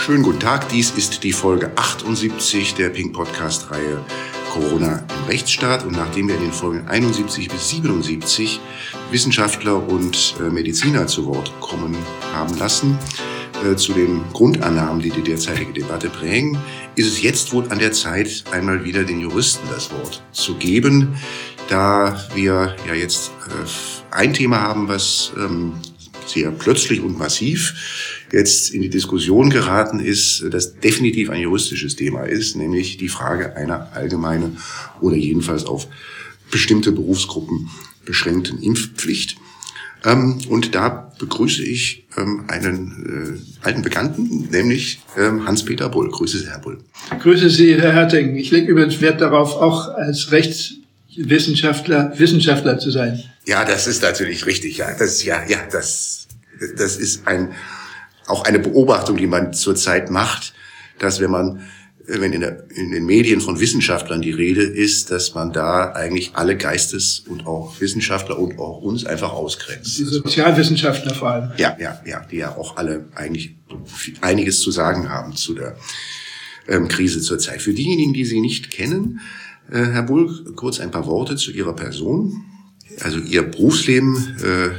Schönen guten Tag, dies ist die Folge 78 der Pink-Podcast-Reihe Corona im Rechtsstaat. Und nachdem wir in den Folgen 71 bis 77 Wissenschaftler und Mediziner zu Wort kommen haben lassen, zu den Grundannahmen, die die derzeitige Debatte prägen, ist es jetzt wohl an der Zeit, einmal wieder den Juristen das Wort zu geben, da wir ja jetzt ein Thema haben, was sehr plötzlich und massiv jetzt in die Diskussion geraten ist, das definitiv ein juristisches Thema ist, nämlich die Frage einer allgemeinen oder jedenfalls auf bestimmte Berufsgruppen beschränkten Impfpflicht. Und da begrüße ich einen alten Bekannten, nämlich Hans-Peter Bull. Grüße Sie, Herr Bull. Grüße Sie, Herr Herting. Ich lege übrigens Wert darauf, auch als Wissenschaftler zu sein. Ja, das ist natürlich richtig. Ja, das ist auch eine Beobachtung, die man zurzeit macht, dass wenn in den Medien von Wissenschaftlern die Rede ist, dass man da eigentlich alle Geistes- und auch Wissenschaftler und auch uns einfach ausgrenzt. Die Sozialwissenschaftler vor allem. Ja, die ja auch alle eigentlich einiges zu sagen haben zu der Krise zurzeit. Für diejenigen, die Sie nicht kennen, Herr Bull, kurz ein paar Worte zu Ihrer Person. Also Ihr Berufsleben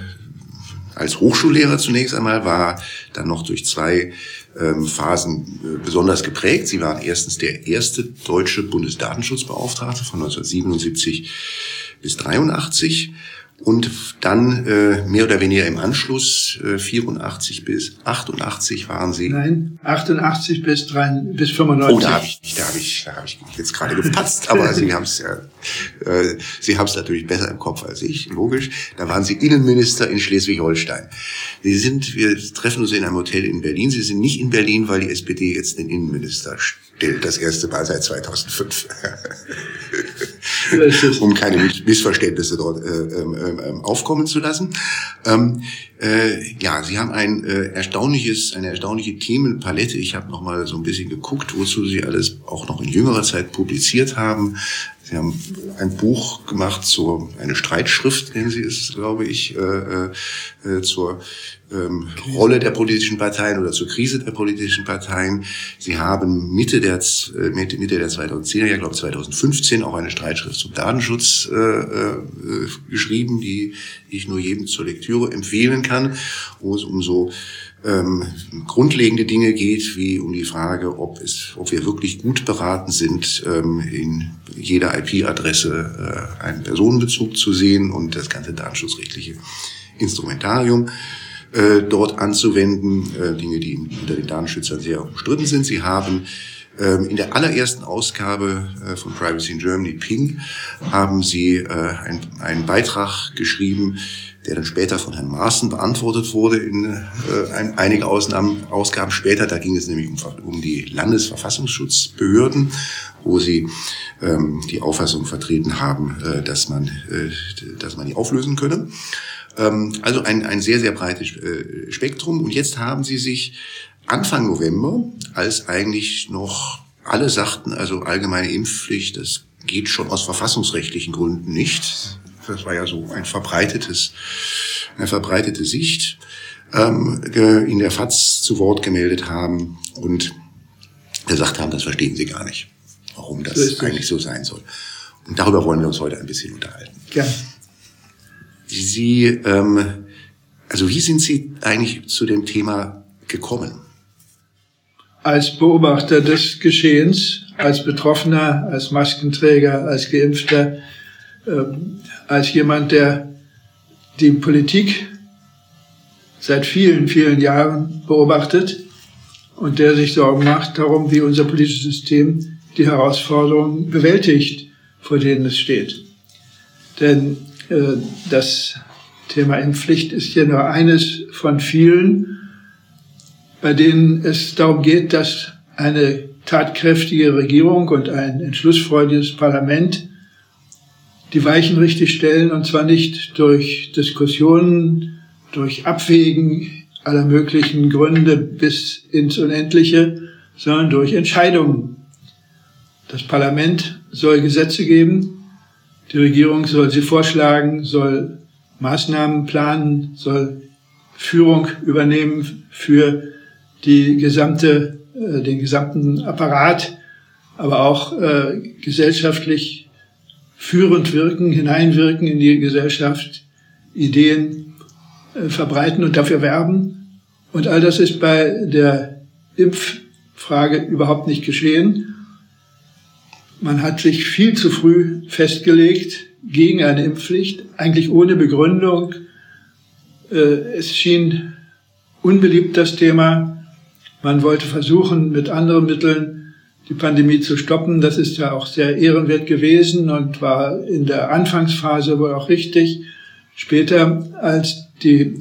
als Hochschullehrer zunächst einmal war dann noch durch zwei Phasen besonders geprägt. Sie waren erstens der erste deutsche Bundesdatenschutzbeauftragte von 1977 bis 1983 und dann mehr oder weniger im Anschluss 84 bis 88 waren Sie. Nein, 88 bis 95. Oh, da habe ich jetzt gerade gepatzt, aber Sie haben es natürlich besser im Kopf als ich, logisch. Da waren Sie Innenminister in Schleswig-Holstein. Wir treffen uns in einem Hotel in Berlin. Sie sind nicht in Berlin, weil die SPD jetzt den Innenminister stellt, das erste Mal seit 2005. Um keine Missverständnisse dort aufkommen zu lassen. Sie haben eine erstaunliche Themenpalette. Ich habe noch mal so ein bisschen geguckt, wozu Sie alles auch noch in jüngerer Zeit publiziert haben. Sie haben ein Buch gemacht eine Streitschrift, nennen Sie es, glaube ich, zur Rolle der politischen Parteien oder zur Krise der politischen Parteien. Sie haben Mitte der 2010er Jahre, glaube 2015, auch eine Streitschrift zum Datenschutz geschrieben, die ich nur jedem zur Lektüre empfehlen kann, wo es um so grundlegende Dinge geht, wie um die Frage, ob wir wirklich gut beraten sind, in jeder IP-Adresse einen Personenbezug zu sehen und das ganze datenschutzrechtliche Instrumentarium dort anzuwenden, Dinge, die unter den Datenschützern sehr umstritten sind. Sie haben in der allerersten Ausgabe von Privacy in Germany, Ping, haben Sie einen Beitrag geschrieben, der dann später von Herrn Maaßen beantwortet wurde in einige Ausgaben später. Da ging es nämlich um die Landesverfassungsschutzbehörden, wo Sie die Auffassung vertreten haben, dass man die auflösen könne. Also ein sehr, sehr breites Spektrum. Und jetzt haben Sie sich Anfang November, als eigentlich noch alle sagten, also allgemeine Impfpflicht, das geht schon aus verfassungsrechtlichen Gründen nicht. Das war ja so eine verbreitete Sicht, in der FAZ zu Wort gemeldet haben und gesagt haben, das verstehen Sie gar nicht, warum das eigentlich so sein soll. Und darüber wollen wir uns heute ein bisschen unterhalten. Ja. Wie sind Sie eigentlich zu dem Thema gekommen? Als Beobachter des Geschehens, als Betroffener, als Maskenträger, als Geimpfter, als jemand, der die Politik seit vielen, vielen Jahren beobachtet und der sich Sorgen macht darum, wie unser politisches System die Herausforderungen bewältigt, vor denen es steht. Denn das Thema Impfpflicht ist ja nur eines von vielen, bei denen es darum geht, dass eine tatkräftige Regierung und ein entschlussfreudiges Parlament die Weichen richtig stellen, und zwar nicht durch Diskussionen, durch Abwägen aller möglichen Gründe bis ins Unendliche, sondern durch Entscheidungen. Das Parlament soll Gesetze geben, die Regierung soll sie vorschlagen, soll Maßnahmen planen, soll Führung übernehmen für die gesamte den gesamten Apparat, aber auch gesellschaftlich führend wirken, hineinwirken in die Gesellschaft, Ideen verbreiten und dafür werben. Und all das ist bei der Impffrage überhaupt nicht geschehen. Man hat sich viel zu früh festgelegt gegen eine Impfpflicht, eigentlich ohne Begründung. Es schien unbeliebt, das Thema. Man wollte versuchen, mit anderen Mitteln die Pandemie zu stoppen. Das ist ja auch sehr ehrenwert gewesen und war in der Anfangsphase wohl auch richtig. Später, als die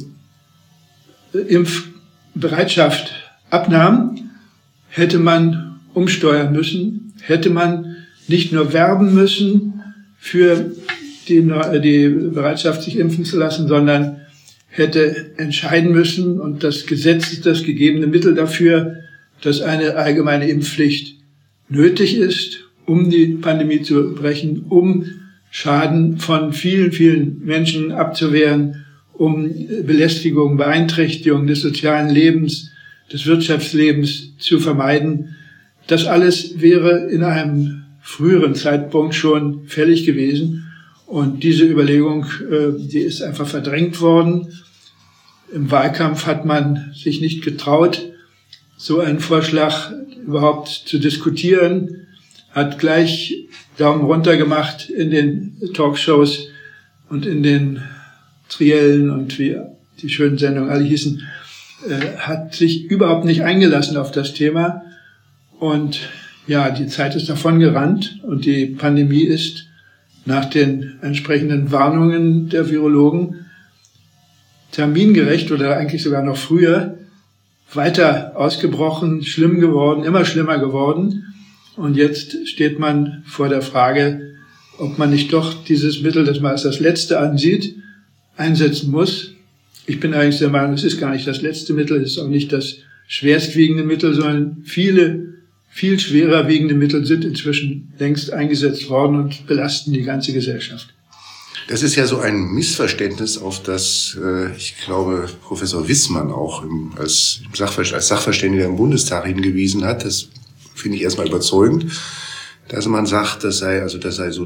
Impfbereitschaft abnahm, hätte man umsteuern müssen, hätte man nicht nur werben müssen für die Bereitschaft, sich impfen zu lassen, sondern hätte entscheiden müssen, und das Gesetz ist das gegebene Mittel dafür, dass eine allgemeine Impfpflicht nötig ist, um die Pandemie zu brechen, um Schaden von vielen, vielen Menschen abzuwehren, um Belästigung, Beeinträchtigung des sozialen Lebens, des Wirtschaftslebens zu vermeiden. Das alles wäre in einem früheren Zeitpunkt schon fällig gewesen. Und diese Überlegung, die ist einfach verdrängt worden. Im Wahlkampf hat man sich nicht getraut, so einen Vorschlag überhaupt zu diskutieren, hat gleich Daumen runter gemacht in den Talkshows und in den Triellen und wie die schönen Sendungen alle hießen, hat sich überhaupt nicht eingelassen auf das Thema. Und ja, die Zeit ist davon gerannt und die Pandemie ist nach den entsprechenden Warnungen der Virologen termingerecht oder eigentlich sogar noch früher weiter ausgebrochen, schlimm geworden, immer schlimmer geworden. Und jetzt steht man vor der Frage, ob man nicht doch dieses Mittel, das man als das letzte ansieht, einsetzen muss. Ich bin eigentlich der Meinung, es ist gar nicht das letzte Mittel, es ist auch nicht das schwerstwiegende Mittel, sondern viel schwerer wiegende Mittel sind inzwischen längst eingesetzt worden und belasten die ganze Gesellschaft. Das ist ja so ein Missverständnis, auf das, ich glaube, Professor Wissmann auch als Sachverständiger im Bundestag hingewiesen hat. Das finde ich erstmal überzeugend, dass man sagt, das sei so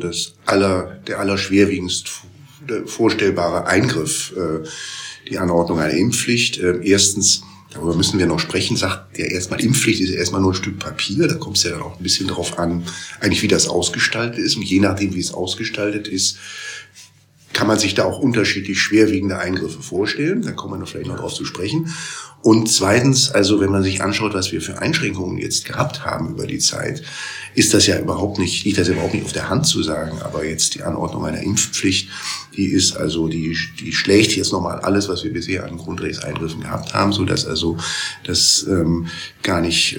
der allerschwerwiegendst vorstellbare Eingriff, die Anordnung einer Impfpflicht. Erstens, darüber müssen wir noch sprechen, sagt der erstmal, Impfpflicht ist erstmal nur ein Stück Papier, da kommt es ja dann auch ein bisschen drauf an, eigentlich wie das ausgestaltet ist. Und je nachdem, wie es ausgestaltet ist, kann man sich da auch unterschiedlich schwerwiegende Eingriffe vorstellen. Da kommen wir noch vielleicht noch drauf zu sprechen. Und zweitens, also wenn man sich anschaut, was wir für Einschränkungen jetzt gehabt haben über die Zeit, liegt das ja überhaupt nicht auf der Hand zu sagen. Aber jetzt die Anordnung einer Impfpflicht, die schlägt jetzt nochmal alles, was wir bisher an Grundrechtseingriffen gehabt haben, so dass also das gar nicht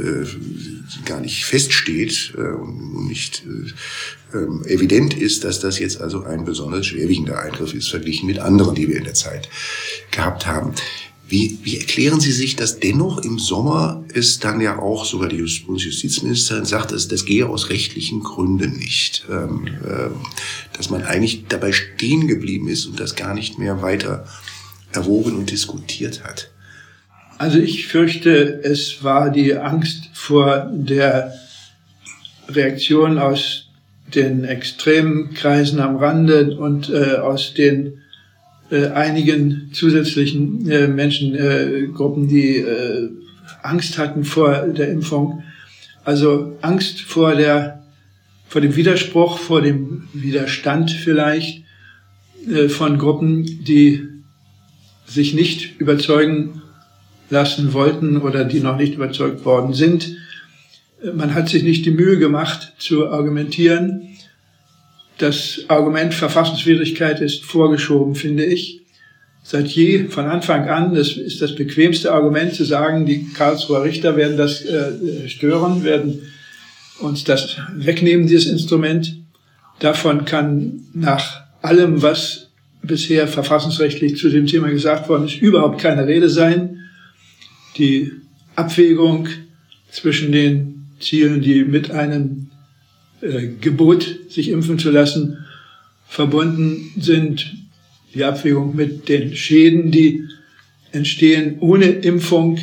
feststeht und nicht evident ist, dass das jetzt also ein besonders schwerwiegender Eingriff ist, verglichen mit anderen, die wir in der Zeit gehabt haben. Wie erklären Sie sich, dass dennoch im Sommer ist dann ja auch sogar die Bundesjustizministerin sagt, das gehe aus rechtlichen Gründen nicht, dass man eigentlich dabei stehen geblieben ist und das gar nicht mehr weiter erwogen und diskutiert hat? Also ich fürchte, es war die Angst vor der Reaktion aus den extremen Kreisen am Rande und aus den einigen zusätzlichen Menschengruppen, die Angst hatten vor der Impfung. Also Angst vor dem Widerspruch, vor dem Widerstand vielleicht von Gruppen, die sich nicht überzeugen lassen wollten oder die noch nicht überzeugt worden sind. Man hat sich nicht die Mühe gemacht zu argumentieren. Das Argument Verfassungswidrigkeit ist vorgeschoben, finde ich. Seit von Anfang an, das ist das bequemste Argument zu sagen, die Karlsruher Richter werden das stören, werden uns das wegnehmen, dieses Instrument. Davon kann nach allem, was bisher verfassungsrechtlich zu dem Thema gesagt worden ist, überhaupt keine Rede sein. Die Abwägung zwischen den Zielen, die mit einem Gebot, sich impfen zu lassen, verbunden sind, die Abwägung mit den Schäden, die entstehen ohne Impfung,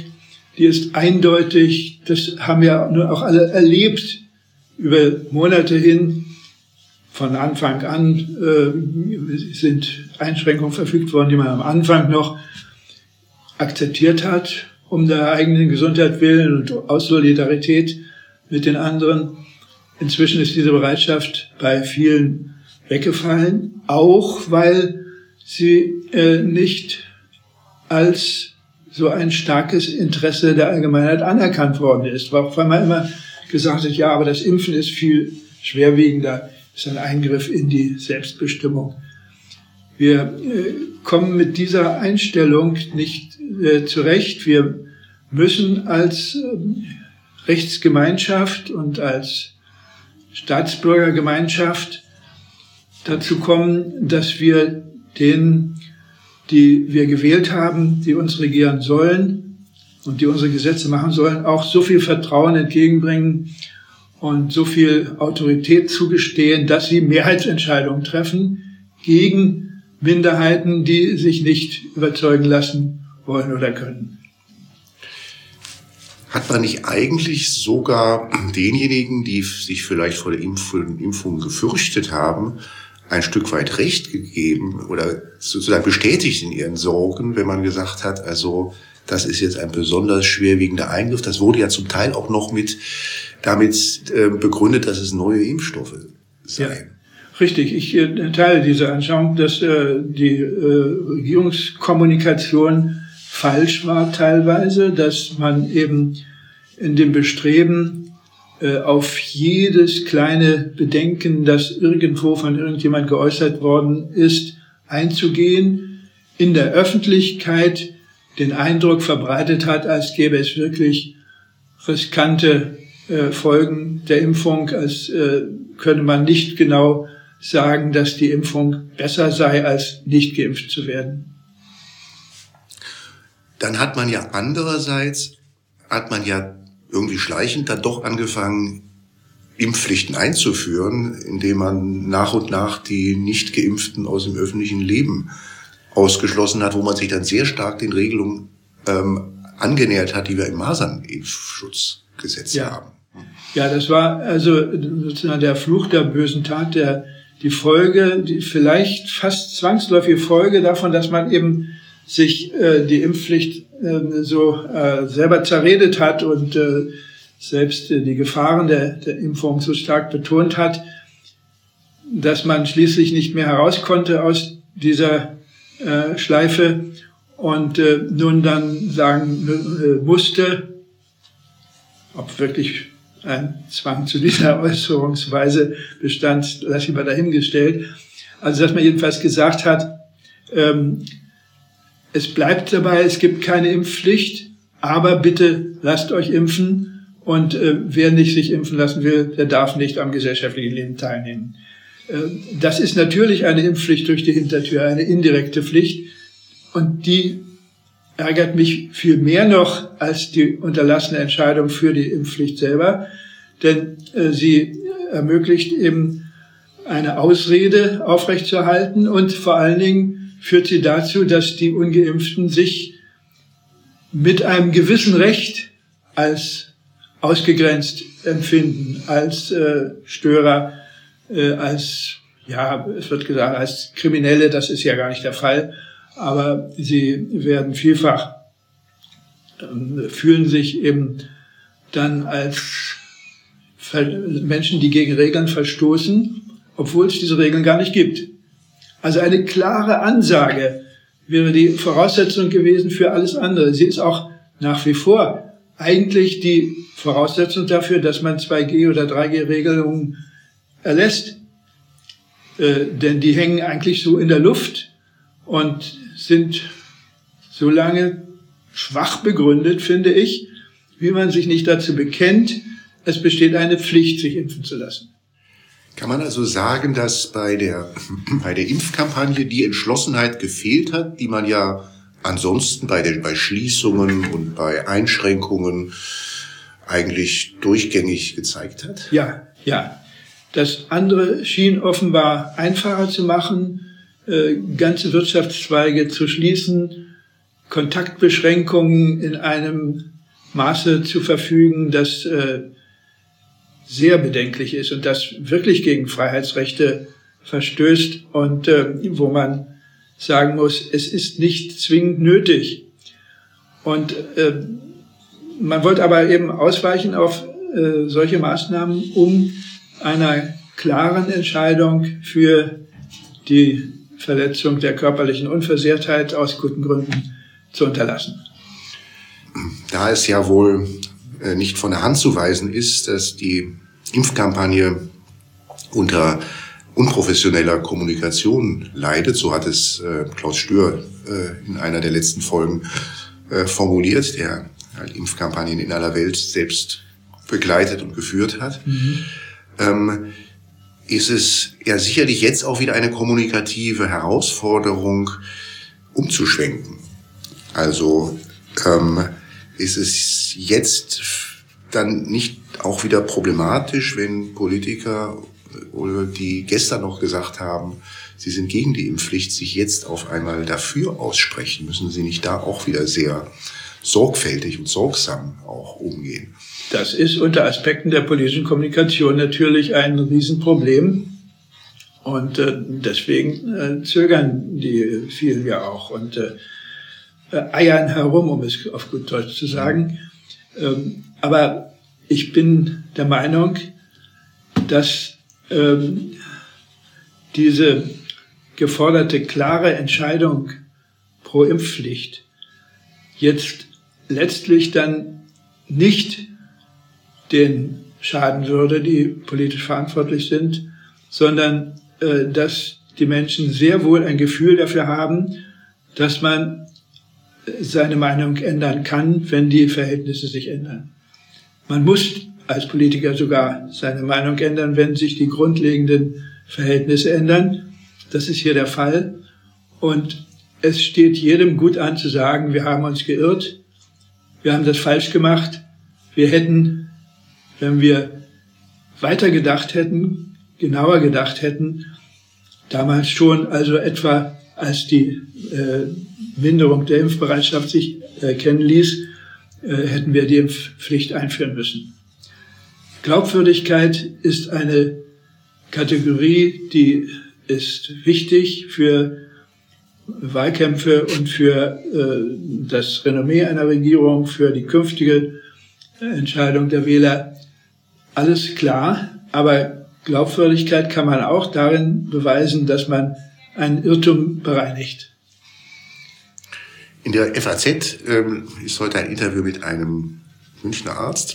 die ist eindeutig, das haben ja nur auch alle erlebt, über Monate hin. Von Anfang an sind Einschränkungen verfügt worden, die man am Anfang noch akzeptiert hat, um der eigenen Gesundheit willen und aus Solidarität mit den anderen. Inzwischen ist diese Bereitschaft bei vielen weggefallen, auch weil sie nicht als so ein starkes Interesse der Allgemeinheit anerkannt worden ist. Weil man immer gesagt hat, ja, aber das Impfen ist viel schwerwiegender, ist ein Eingriff in die Selbstbestimmung. Wir kommen mit dieser Einstellung nicht zurecht. Wir müssen als Rechtsgemeinschaft und als Staatsbürgergemeinschaft dazu kommen, dass wir denen, die wir gewählt haben, die uns regieren sollen und die unsere Gesetze machen sollen, auch so viel Vertrauen entgegenbringen und so viel Autorität zugestehen, dass sie Mehrheitsentscheidungen treffen gegen Minderheiten, die sich nicht überzeugen lassen wollen oder können. Hat man nicht eigentlich sogar denjenigen, die sich vielleicht vor der Impfung gefürchtet haben, ein Stück weit Recht gegeben oder sozusagen bestätigt in ihren Sorgen, wenn man gesagt hat, also das ist jetzt ein besonders schwerwiegender Eingriff. Das wurde ja zum Teil auch noch damit begründet, dass es neue Impfstoffe seien. Ja, richtig, ich teile diese Anschauung, dass die Regierungskommunikation falsch war teilweise, dass man eben in dem Bestreben, auf jedes kleine Bedenken, das irgendwo von irgendjemand geäußert worden ist, einzugehen, in der Öffentlichkeit den Eindruck verbreitet hat, als gäbe es wirklich riskante Folgen der Impfung, als könne man nicht genau sagen, dass die Impfung besser sei, als nicht geimpft zu werden. Dann hat man ja andererseits, irgendwie schleichend dann doch angefangen, Impfpflichten einzuführen, indem man nach und nach die Nicht-Geimpften aus dem öffentlichen Leben ausgeschlossen hat, wo man sich dann sehr stark den Regelungen angenähert hat, die wir im Masernimpfschutzgesetz haben. Ja, das war also sozusagen der Fluch der bösen Tat, die Folge, die vielleicht fast zwangsläufige Folge davon, dass man eben sich die Impfpflicht selber zerredet hat und selbst die Gefahren der Impfung so stark betont hat, dass man schließlich nicht mehr heraus konnte aus dieser Schleife und nun dann sagen musste, ob wirklich ein Zwang zu dieser Äußerungsweise bestand, lasse ich mal dahingestellt. Also dass man jedenfalls gesagt hat, es bleibt dabei, es gibt keine Impfpflicht, aber bitte lasst euch impfen und wer nicht sich impfen lassen will, der darf nicht am gesellschaftlichen Leben teilnehmen. Das ist natürlich eine Impfpflicht durch die Hintertür, eine indirekte Pflicht und die ärgert mich viel mehr noch als die unterlassene Entscheidung für die Impfpflicht selber, denn sie ermöglicht eben eine Ausrede aufrechtzuerhalten und vor allen Dingen führt sie dazu, dass die Ungeimpften sich mit einem gewissen Recht als ausgegrenzt empfinden, als Störer, als, ja, es wird gesagt, als Kriminelle, das ist ja gar nicht der Fall, aber sie werden vielfach, fühlen sich eben dann als Menschen, die gegen Regeln verstoßen, obwohl es diese Regeln gar nicht gibt. Also eine klare Ansage wäre die Voraussetzung gewesen für alles andere. Sie ist auch nach wie vor eigentlich die Voraussetzung dafür, dass man 2G- oder 3G-Regelungen erlässt. Denn die hängen eigentlich so in der Luft und sind so lange schwach begründet, finde ich, wie man sich nicht dazu bekennt, es besteht eine Pflicht, sich impfen zu lassen. Kann man also sagen, dass bei der Impfkampagne die Entschlossenheit gefehlt hat, die man ja ansonsten bei Schließungen und bei Einschränkungen eigentlich durchgängig gezeigt hat? Ja. Das andere schien offenbar einfacher zu machen, ganze Wirtschaftszweige zu schließen, Kontaktbeschränkungen in einem Maße zu verfügen, das sehr bedenklich ist und das wirklich gegen Freiheitsrechte verstößt und wo man sagen muss, es ist nicht zwingend nötig. Und man wollte aber eben ausweichen auf solche Maßnahmen, um einer klaren Entscheidung für die Verletzung der körperlichen Unversehrtheit aus guten Gründen zu unterlassen. Da es ja wohl nicht von der Hand zu weisen ist, dass die Impfkampagne unter unprofessioneller Kommunikation leidet, so hat es Klaus Stör in einer der letzten Folgen formuliert, der halt Impfkampagnen in aller Welt selbst begleitet und geführt hat, ist es ja sicherlich jetzt auch wieder eine kommunikative Herausforderung, umzuschwenken. Also ist es jetzt dann nicht auch wieder problematisch, wenn Politiker, oder die gestern noch gesagt haben, sie sind gegen die Impfpflicht, sich jetzt auf einmal dafür aussprechen? Müssen sie nicht da auch wieder sehr sorgfältig und sorgsam auch umgehen? Das ist unter Aspekten der politischen Kommunikation natürlich ein Riesenproblem. Und deswegen zögern die vielen ja auch und eiern herum, um es auf gut Deutsch zu sagen. Aber ich bin der Meinung, dass diese geforderte klare Entscheidung pro Impfpflicht jetzt letztlich dann nicht den schaden würde, die politisch verantwortlich sind, sondern dass die Menschen sehr wohl ein Gefühl dafür haben, dass man seine Meinung ändern kann, wenn die Verhältnisse sich ändern. Man muss als Politiker sogar seine Meinung ändern, wenn sich die grundlegenden Verhältnisse ändern. Das ist hier der Fall. Und es steht jedem gut an zu sagen, wir haben uns geirrt, wir haben das falsch gemacht, wir hätten, wenn wir weiter gedacht hätten, genauer gedacht hätten, damals schon, also etwa als die Minderung der Impfbereitschaft sich erkennen ließ, hätten wir die Impfpflicht einführen müssen. Glaubwürdigkeit ist eine Kategorie, die ist wichtig für Wahlkämpfe und für das Renommee einer Regierung, für die künftige Entscheidung der Wähler. Alles klar, aber Glaubwürdigkeit kann man auch darin beweisen, dass man einen Irrtum bereinigt. In der FAZ ist heute ein Interview mit einem Münchner Arzt,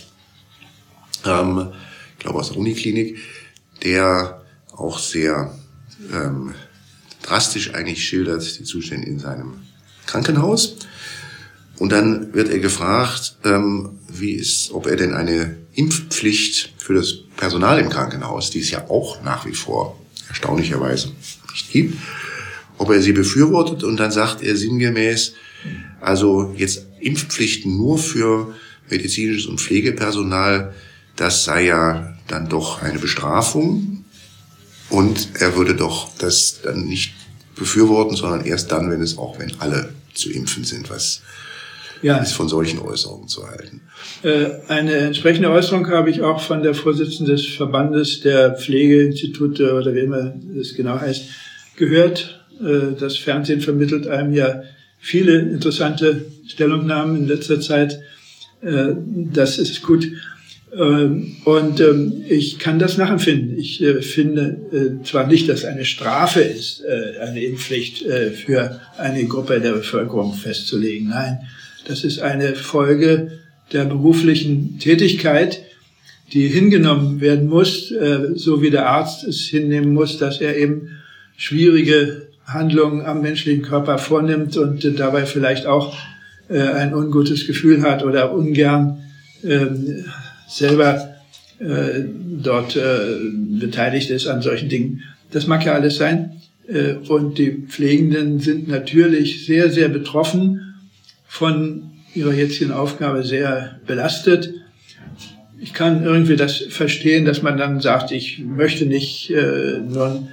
ich glaube aus der Uniklinik, der auch sehr drastisch eigentlich schildert die Zustände in seinem Krankenhaus. Und dann wird er gefragt, ob er denn eine Impfpflicht für das Personal im Krankenhaus, die es ja auch nach wie vor erstaunlicherweise nicht gibt, ob er sie befürwortet. Und dann sagt er sinngemäß, also jetzt Impfpflichten nur für medizinisches und Pflegepersonal, das sei ja dann doch eine Bestrafung. Und er würde doch das dann nicht befürworten, sondern erst dann, wenn alle zu impfen sind. Was ist von solchen Äußerungen zu halten? Eine entsprechende Äußerung habe ich auch von der Vorsitzenden des Verbandes der Pflegeinstitute oder wie immer es genau heißt, gehört. Das Fernsehen vermittelt einem ja viele interessante Stellungnahmen in letzter Zeit. Das ist gut. Und ich kann das nachempfinden. Ich finde zwar nicht, dass eine Strafe ist, eine Impfpflicht für eine Gruppe der Bevölkerung festzulegen. Nein, das ist eine Folge der beruflichen Tätigkeit, die hingenommen werden muss, so wie der Arzt es hinnehmen muss, dass er eben schwierige Handlungen am menschlichen Körper vornimmt und dabei vielleicht auch ein ungutes Gefühl hat oder ungern selber dort beteiligt ist an solchen Dingen. Das mag ja alles sein. Und die Pflegenden sind natürlich sehr, sehr betroffen, von ihrer jetzigen Aufgabe sehr belastet. Ich kann irgendwie das verstehen, dass man dann sagt, ich möchte nicht nun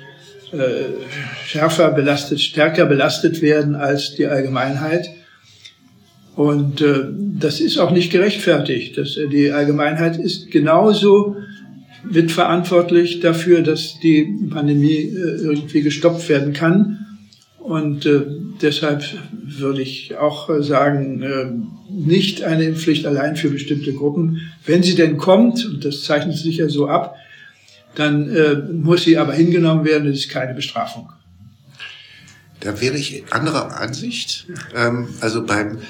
stärker belastet werden als die Allgemeinheit. Und das ist auch nicht gerechtfertigt. Die Allgemeinheit ist genauso mitverantwortlich dafür, dass die Pandemie irgendwie gestoppt werden kann. Und deshalb würde ich auch sagen, nicht eine Impfpflicht allein für bestimmte Gruppen. Wenn sie denn kommt, und das zeichnet sich ja so ab, dann muss sie aber hingenommen werden, das ist keine Bestrafung. Da wäre ich anderer Ansicht. Also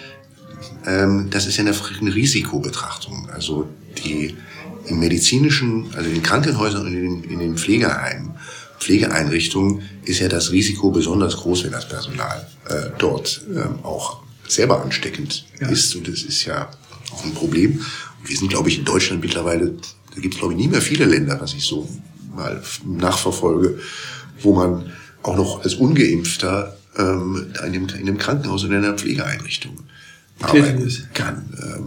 das ist ja eine Risikobetrachtung. Also im medizinischen, also in den Krankenhäusern und in den Pflegeeinrichtungen ist ja das Risiko besonders groß, wenn das Personal dort auch selber ansteckend ist. Und das ist ja auch ein Problem. Und wir sind, glaube ich, in Deutschland mittlerweile, da gibt es, glaube ich, nie mehr viele Länder, was ich so mal nachverfolge, wo man auch noch als Ungeimpfter in einem Krankenhaus oder in einer Pflegeeinrichtung arbeiten kann.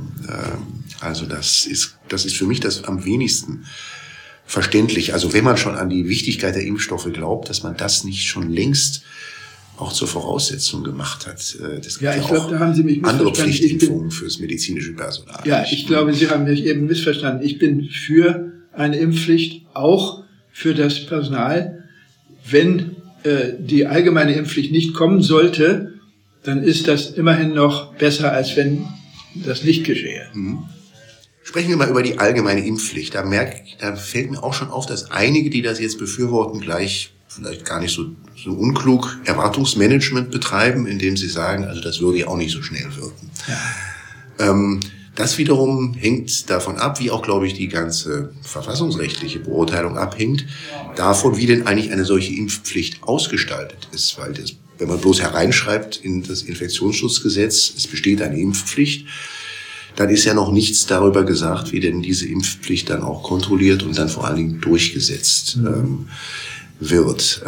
Also das ist für mich das am wenigsten verständlich. Also wenn man schon an die Wichtigkeit der Impfstoffe glaubt, dass man das nicht schon längst auch zur Voraussetzung gemacht hat. Das gibt ich glaube, da haben Sie mich andere Pflichtimpfungen fürs medizinische Personal. Ja, ich glaube, Sie haben mich eben missverstanden. Ich bin für eine Impfpflicht, auch für das Personal. Wenn die allgemeine Impfpflicht nicht kommen sollte, dann ist das immerhin noch besser, als wenn das nicht geschehe. Mhm. Sprechen wir mal über die allgemeine Impfpflicht. Da fällt mir auch schon auf, dass einige, die das jetzt befürworten, gleich vielleicht gar nicht so unklug Erwartungsmanagement betreiben, indem sie sagen, also das würde ja auch nicht so schnell wirken. Ja. Das wiederum hängt davon ab, wie auch, glaube ich, die ganze verfassungsrechtliche Beurteilung abhängt, davon, wie denn eigentlich eine solche Impfpflicht ausgestaltet ist. Weil wenn man bloß hereinschreibt in das Infektionsschutzgesetz, es besteht eine Impfpflicht, dann ist ja noch nichts darüber gesagt, wie denn diese Impfpflicht dann auch kontrolliert und dann vor allen Dingen durchgesetzt wird.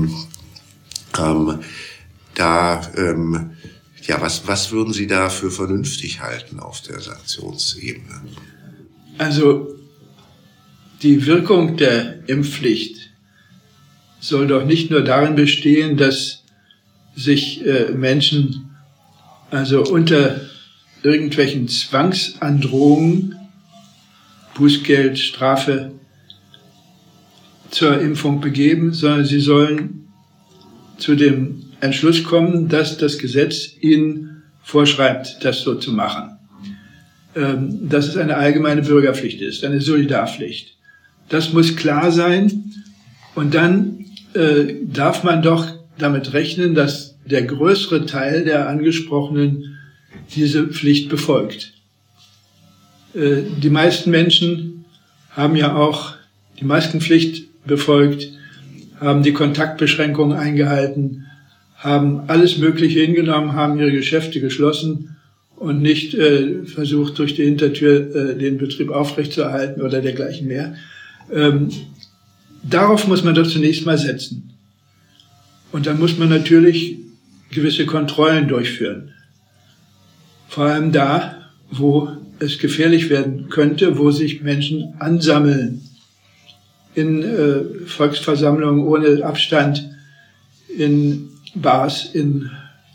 Was würden Sie da für vernünftig halten auf der Sanktionsebene? Also die Wirkung der Impfpflicht soll doch nicht nur darin bestehen, dass sich Menschen also unter irgendwelchen Zwangsandrohungen, Bußgeld, Strafe zur Impfung begeben, sondern sie sollen zu dem Entschluss kommen, dass das Gesetz ihnen vorschreibt, das so zu machen. Dass es eine allgemeine Bürgerpflicht ist, eine Solidarpflicht. Das muss klar sein. Und dann darf man doch damit rechnen, dass der größere Teil der Angesprochenen diese Pflicht befolgt. Die meisten Menschen haben ja auch die Maskenpflicht befolgt, haben die Kontaktbeschränkungen eingehalten, haben alles Mögliche hingenommen, haben ihre Geschäfte geschlossen und nicht versucht, durch die Hintertür den Betrieb aufrechtzuerhalten oder dergleichen mehr. Darauf muss man doch zunächst mal setzen. Und dann muss man natürlich gewisse Kontrollen durchführen. Vor allem da, wo es gefährlich werden könnte, wo sich Menschen ansammeln. In Volksversammlungen ohne Abstand, in Bars, in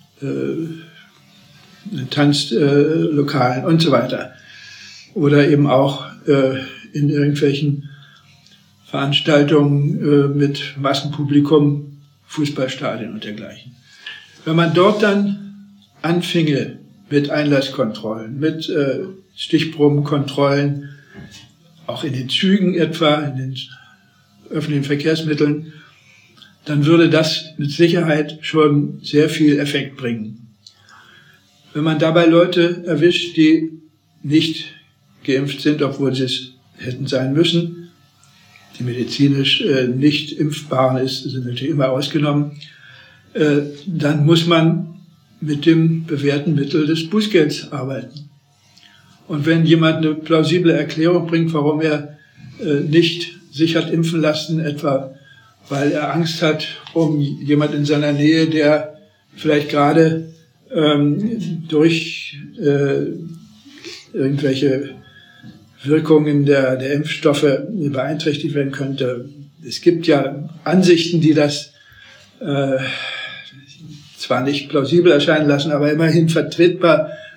Tanzlokalen und so weiter. Oder eben auch in irgendwelchen Veranstaltungen mit Massenpublikum, Fußballstadien und dergleichen. Wenn man dort dann anfinge mit Einlasskontrollen, mit Stichprobenkontrollen, auch in den Zügen etwa, in den öffentlichen Verkehrsmitteln, dann würde das mit Sicherheit schon sehr viel Effekt bringen. Wenn man dabei Leute erwischt, die nicht geimpft sind, obwohl sie es hätten sein müssen, die medizinisch nicht impfbaren sind natürlich immer ausgenommen, dann muss man mit dem bewährten Mittel des Bußgelds arbeiten. Und wenn jemand eine plausible Erklärung bringt, warum er nicht sich hat impfen lassen, etwa weil er Angst hat um jemand in seiner Nähe, der vielleicht gerade durch irgendwelche Wirkungen der Impfstoffe beeinträchtigt werden könnte. Es gibt ja Ansichten, die das zwar nicht plausibel erscheinen lassen, aber immerhin vertretbar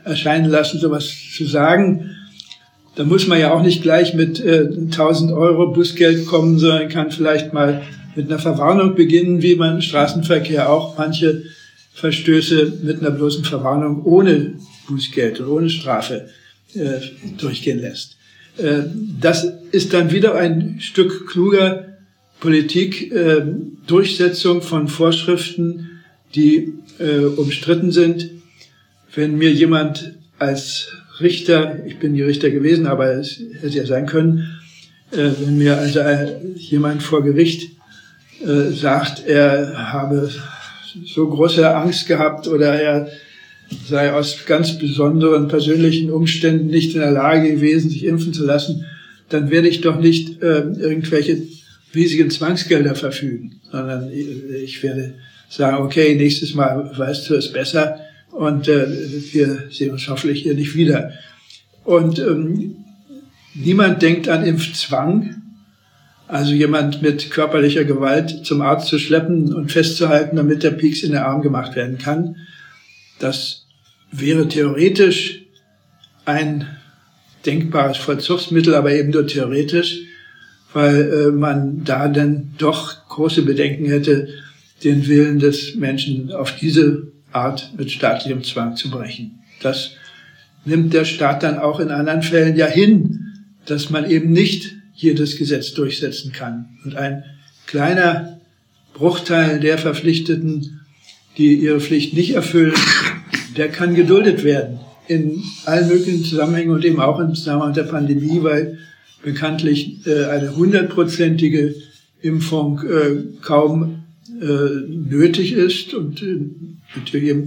erscheinen lassen, sowas zu sagen. Da muss man ja auch nicht gleich mit 1.000 Euro Bußgeld kommen, sondern kann vielleicht mal mit einer Verwarnung beginnen, wie man im Straßenverkehr auch manche Verstöße mit einer bloßen Verwarnung ohne Bußgeld und ohne Strafe durchgehen lässt. Das ist dann wieder ein Stück kluger Politik, Durchsetzung von Vorschriften, die umstritten sind. Wenn mir jemand als Richter, ich bin nie Richter gewesen, aber es hätte ja sein können, wenn mir also jemand vor Gericht sagt, er habe so große Angst gehabt oder er sei aus ganz besonderen persönlichen Umständen nicht in der Lage gewesen, sich impfen zu lassen, dann werde ich doch nicht irgendwelche riesigen Zwangsgelder verfügen, sondern ich werde sagen, okay, nächstes Mal weißt du es besser und wir sehen uns hoffentlich hier nicht wieder. Und niemand denkt an Impfzwang, also jemand mit körperlicher Gewalt zum Arzt zu schleppen und festzuhalten, damit der Pieks in den Arm gemacht werden kann. Das wäre theoretisch ein denkbares Vollzugsmittel, aber eben nur theoretisch, weil man da dann doch große Bedenken hätte, den Willen des Menschen auf diese Art mit staatlichem Zwang zu brechen. Das nimmt der Staat dann auch in anderen Fällen ja hin, dass man eben nicht jedes Gesetz durchsetzen kann. Und ein kleiner Bruchteil der Verpflichteten, die ihre Pflicht nicht erfüllen, der kann geduldet werden in allen möglichen Zusammenhängen und eben auch im Zusammenhang der Pandemie, weil bekanntlich eine 100%ige Impfung kaum nötig ist und natürlich eben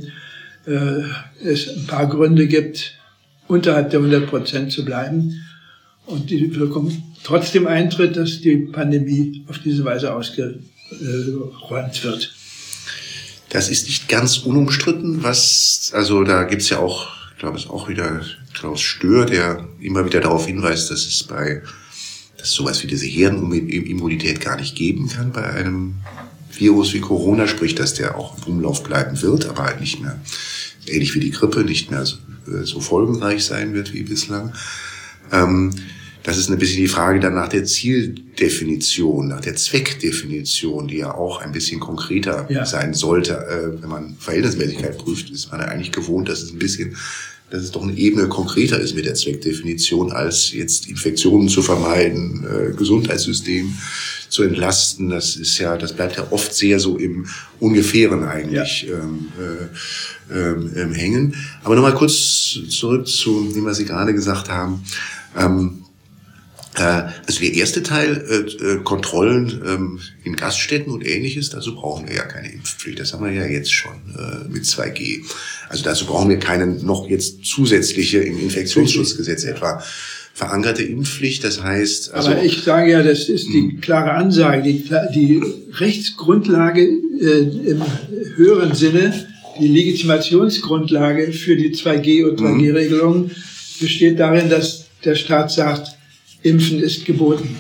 es ein paar Gründe gibt, unterhalb der 100% zu bleiben und die Wirkung trotzdem eintritt, dass die Pandemie auf diese Weise ausgeräumt wird. Das ist nicht ganz unumstritten, also da gibt's ja auch, ich glaube, es ist auch wieder Klaus Stör, der immer wieder darauf hinweist, dass es sowas wie diese Herdenimmunität gar nicht geben kann bei einem Virus wie Corona, sprich, dass der auch im Umlauf bleiben wird, aber halt nicht mehr, ähnlich wie die Grippe, nicht mehr so folgenreich sein wird wie bislang. Das ist ein bisschen die Frage dann nach der Zieldefinition, nach der Zweckdefinition, die ja auch ein bisschen konkreter sein sollte. Wenn man Verhältnismäßigkeit prüft, ist man ja eigentlich gewohnt, dass es doch eine Ebene konkreter ist mit der Zweckdefinition, als jetzt Infektionen zu vermeiden, Gesundheitssystem zu entlasten. Das bleibt ja oft sehr so im Ungefähren eigentlich hängen. Aber nochmal kurz zurück zu dem, was Sie gerade gesagt haben. Also der erste Teil, Kontrollen in Gaststätten und Ähnliches, dazu brauchen wir ja keine Impfpflicht. Das haben wir ja jetzt schon mit 2G. Also dazu brauchen wir keine noch jetzt zusätzliche im Infektionsschutzgesetz etwa verankerte Impfpflicht. Das heißt, also aber ich sage ja, das ist die klare Ansage, die Rechtsgrundlage im höheren Sinne, die Legitimationsgrundlage für die 2G und 3G-Regelungen besteht darin, dass der Staat sagt, Impfen ist geboten.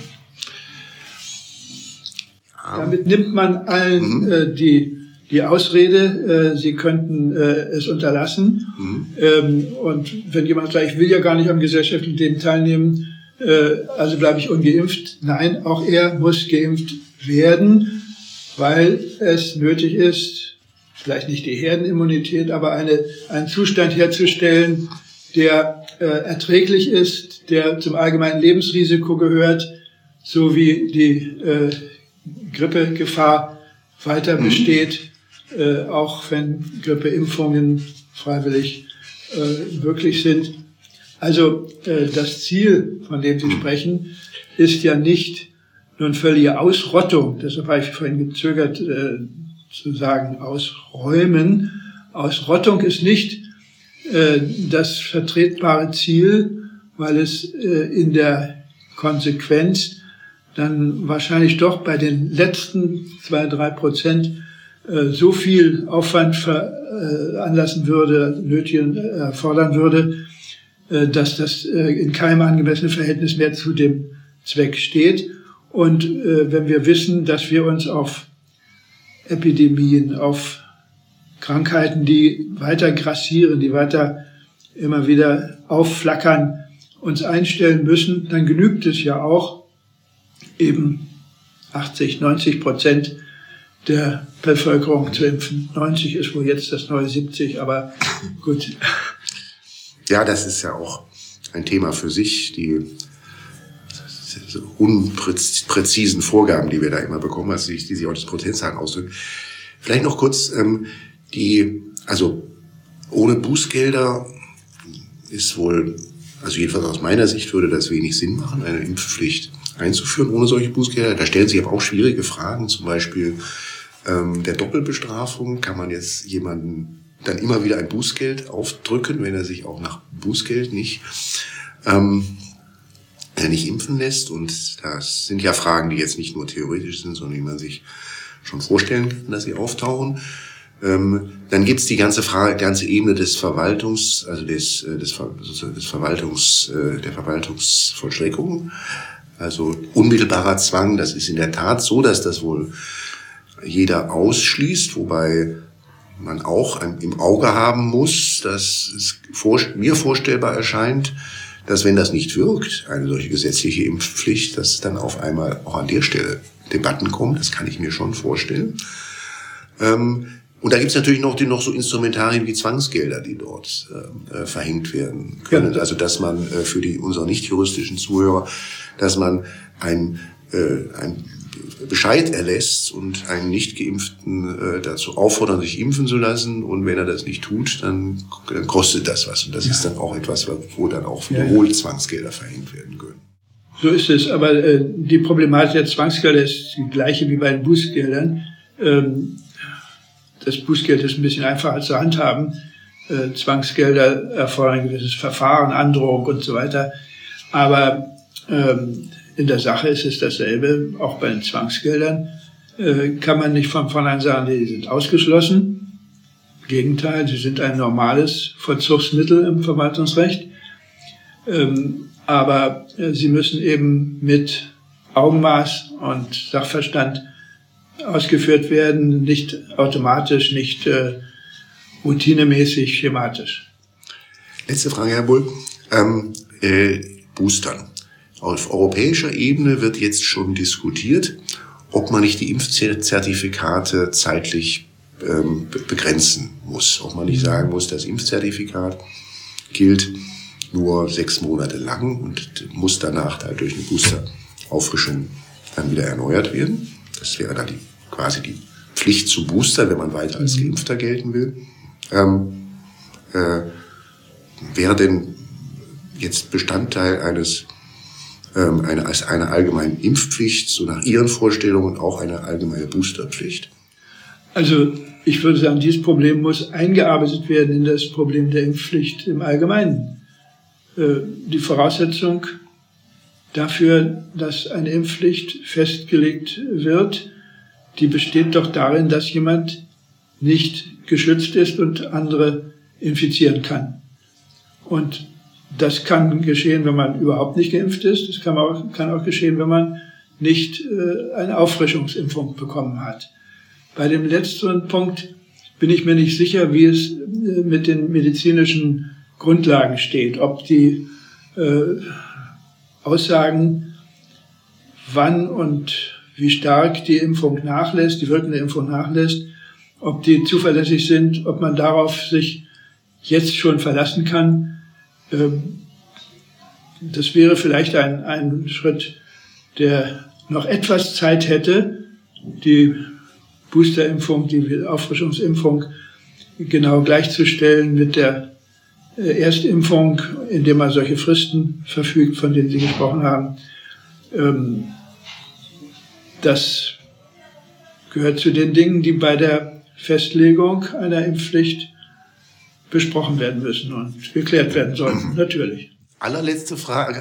Damit nimmt man allen die Ausrede, sie könnten es unterlassen. Und wenn jemand sagt, ich will ja gar nicht am gesellschaftlichen Leben teilnehmen, also bleibe ich ungeimpft. Nein, auch er muss geimpft werden, weil es nötig ist, vielleicht nicht die Herdenimmunität, aber einen Zustand herzustellen, der erträglich ist, der zum allgemeinen Lebensrisiko gehört, so wie die Grippegefahr weiter besteht, auch wenn Grippeimpfungen freiwillig möglich sind. Also das Ziel, von dem Sie sprechen, ist ja nicht nur eine völlige Ausrottung, deshalb habe ich vorhin gezögert zu sagen ausräumen. Ausrottung ist nicht das vertretbare Ziel, weil es in der Konsequenz dann wahrscheinlich doch bei den letzten 2-3% so viel Aufwand veranlassen würde, erfordern würde, dass das in keinem angemessenen Verhältnis mehr zu dem Zweck steht. Und wenn wir wissen, dass wir uns auf Epidemien, auf Krankheiten, die weiter grassieren, die weiter immer wieder aufflackern, uns einstellen müssen, dann genügt es ja auch, eben 80-90% der Bevölkerung zu impfen. 90 ist wohl jetzt das neue 70, aber gut. Ja, das ist ja auch ein Thema für sich, die unpräzisen Vorgaben, die wir da immer bekommen, also die sich auch das Prozentzahlen ausdrücken. Vielleicht noch kurz, also ohne Bußgelder ist wohl, also jedenfalls aus meiner Sicht würde das wenig Sinn machen, eine Impfpflicht einzuführen ohne solche Bußgelder. Da stellen sich aber auch schwierige Fragen, zum Beispiel der Doppelbestrafung. Kann man jetzt jemanden dann immer wieder ein Bußgeld aufdrücken, wenn er sich auch nach Bußgeld nicht impfen lässt? Und das sind ja Fragen, die jetzt nicht nur theoretisch sind, sondern die man sich schon vorstellen kann, dass sie auftauchen. Dann gibt's die ganze Ebene des Verwaltungs, also der Verwaltungsvollstreckung. Also unmittelbarer Zwang, das ist in der Tat so, dass das wohl jeder ausschließt, wobei man auch im Auge haben muss, dass es mir vorstellbar erscheint, dass wenn das nicht wirkt, eine solche gesetzliche Impfpflicht, dass dann auf einmal auch an der Stelle Debatten kommen, das kann ich mir schon vorstellen. Und da gibt's natürlich noch so Instrumentarien wie Zwangsgelder, die dort verhängt werden können. Ja. Also dass man für unsere nicht juristischen Zuhörer, dass man ein Bescheid erlässt und einen Nicht-Geimpften dazu auffordern, sich impfen zu lassen. Und wenn er das nicht tut, dann kostet das was. Und das ist dann auch etwas, wo dann auch wiederholt Zwangsgelder verhängt werden können. So ist es. Aber die Problematik der Zwangsgelder ist die gleiche wie bei den Bußgeldern. Das Bußgeld ist ein bisschen einfacher zu handhaben. Zwangsgelder erfordern ein gewisses Verfahren, Androhung und so weiter. Aber in der Sache ist es dasselbe, auch bei den Zwangsgeldern kann man nicht von vornherein sagen, die sind ausgeschlossen. Im Gegenteil, sie sind ein normales Vollzugsmittel im Verwaltungsrecht. Aber sie müssen eben mit Augenmaß und Sachverstand ausgeführt werden, nicht automatisch, nicht routinemäßig, schematisch. Letzte Frage, Herr Bull. Boostern. Auf europäischer Ebene wird jetzt schon diskutiert, ob man nicht die Impfzertifikate zeitlich begrenzen muss. Ob man nicht sagen muss, das Impfzertifikat gilt nur 6 Monate lang und muss danach durch eine Boosterauffrischung dann wieder erneuert werden. Das wäre dann quasi die Pflicht zu boostern, wenn man weiter als Geimpfter gelten will. Wäre denn jetzt Bestandteil einer allgemeinen Impfpflicht, so nach Ihren Vorstellungen auch eine allgemeine Boosterpflicht? Also ich würde sagen, dieses Problem muss eingearbeitet werden in das Problem der Impfpflicht im Allgemeinen. Die Voraussetzung dafür, dass eine Impfpflicht festgelegt wird, die besteht doch darin, dass jemand nicht geschützt ist und andere infizieren kann. Und das kann geschehen, wenn man überhaupt nicht geimpft ist. Das kann auch geschehen, wenn man nicht eine Auffrischungsimpfung bekommen hat. Bei dem letzteren Punkt bin ich mir nicht sicher, wie es mit den medizinischen Grundlagen steht. Ob die Aussagen, wann und wie stark die Impfung nachlässt, die wirkende Impfung nachlässt, ob die zuverlässig sind, ob man darauf sich jetzt schon verlassen kann. Das wäre vielleicht ein Schritt, der noch etwas Zeit hätte, die Boosterimpfung, die Auffrischungsimpfung genau gleichzustellen mit der Erstimpfung, indem man solche Fristen verfügt, von denen Sie gesprochen haben. Das gehört zu den Dingen, die bei der Festlegung einer Impfpflicht besprochen werden müssen und geklärt werden sollten, natürlich. Allerletzte Frage.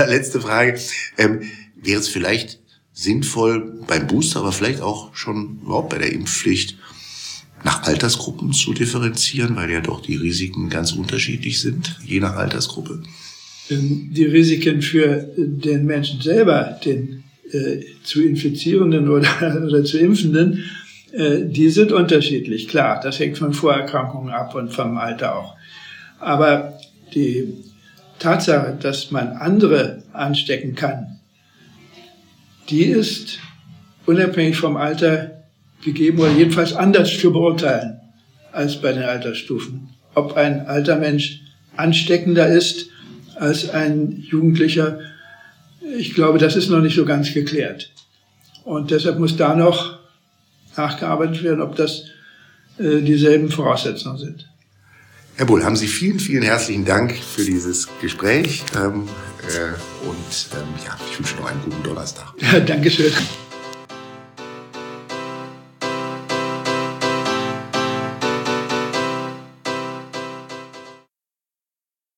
Wäre es vielleicht sinnvoll beim Booster, aber vielleicht auch schon überhaupt bei der Impfpflicht nach Altersgruppen zu differenzieren, weil ja doch die Risiken ganz unterschiedlich sind, je nach Altersgruppe? Die Risiken für den Menschen selber, den zu Infizierenden oder zu Impfenden, die sind unterschiedlich. Klar, das hängt von Vorerkrankungen ab und vom Alter auch. Aber die Tatsache, dass man andere anstecken kann, die ist unabhängig vom Alter gegeben oder jedenfalls anders zu beurteilen als bei den Altersstufen. Ob ein alter Mensch ansteckender ist als ein Jugendlicher, ich glaube, das ist noch nicht so ganz geklärt. Und deshalb muss da noch nachgearbeitet werden, ob das dieselben Voraussetzungen sind. Herr Bull, haben Sie vielen, vielen herzlichen Dank für dieses Gespräch. Ich wünsche noch einen guten Donnerstag. Ja, Dankeschön.